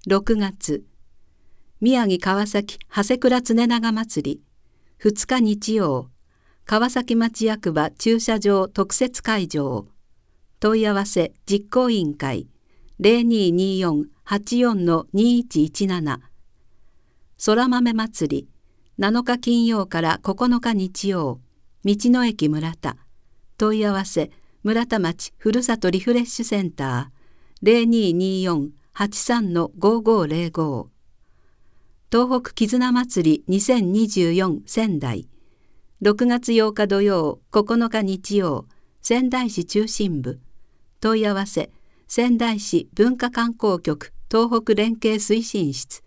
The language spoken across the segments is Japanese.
6月、宮城川崎長谷倉常長祭り、2日日曜、川崎町役場駐車場特設会場、問い合わせ実行委員会 0224-84-2117。空豆祭り、7日金曜から9日日曜、道の駅村田。問い合わせ村田町ふるさとリフレッシュセンター 0224-83-5505。東北絆祭り2024仙台、6月8日土曜9日日曜、仙台市中心部。問い合わせ仙台市文化観光局東北連携推進室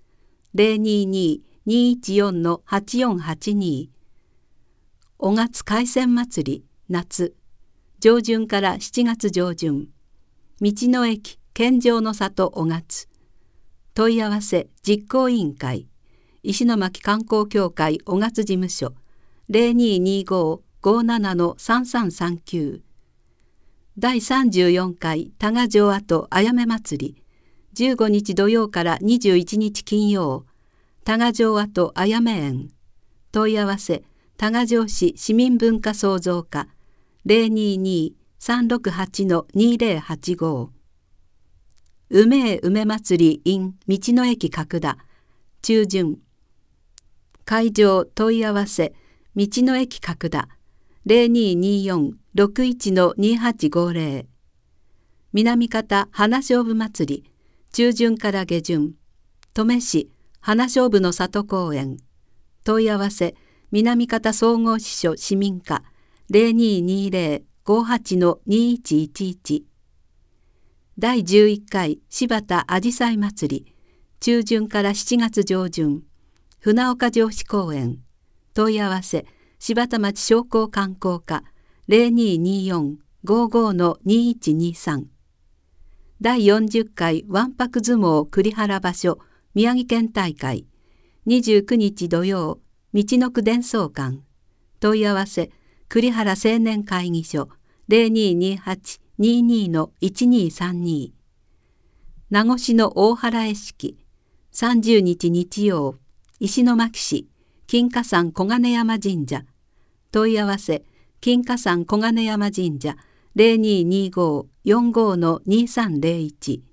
022-214-8482。お月海鮮祭り夏、上旬から7月上旬、道の駅健常の里お月。問い合わせ実行委員会石巻観光協会お月事務所 0225-57-3339。第34回多賀城跡あやめ祭り、15日土曜から21日金曜、多賀城跡あやめ園。問い合わせ多賀城市市民文化創造課 022-368-2085。梅梅祭り in 道の駅角田中旬。会場問い合わせ道の駅角田 0224-61-2850。南方花菖蒲祭り、中旬から下旬。登米市花菖蒲の里公園。問い合わせ南方総合支所市民課 0220-58-2111。第11回柴田あじさい祭り、中旬から7月上旬。船岡城址公園。問い合わせ柴田町商工観光課 0224-55-2123。第40回わんぱく相撲栗原場所宮城県大会、29日土曜、道の区伝送館。問い合わせ栗原青年会議所 0228-22-1232。名護市の大原絵式、30日日曜、石巻市金華山小金山神社。問い合わせ金華山小金山神社 0225-45-2301。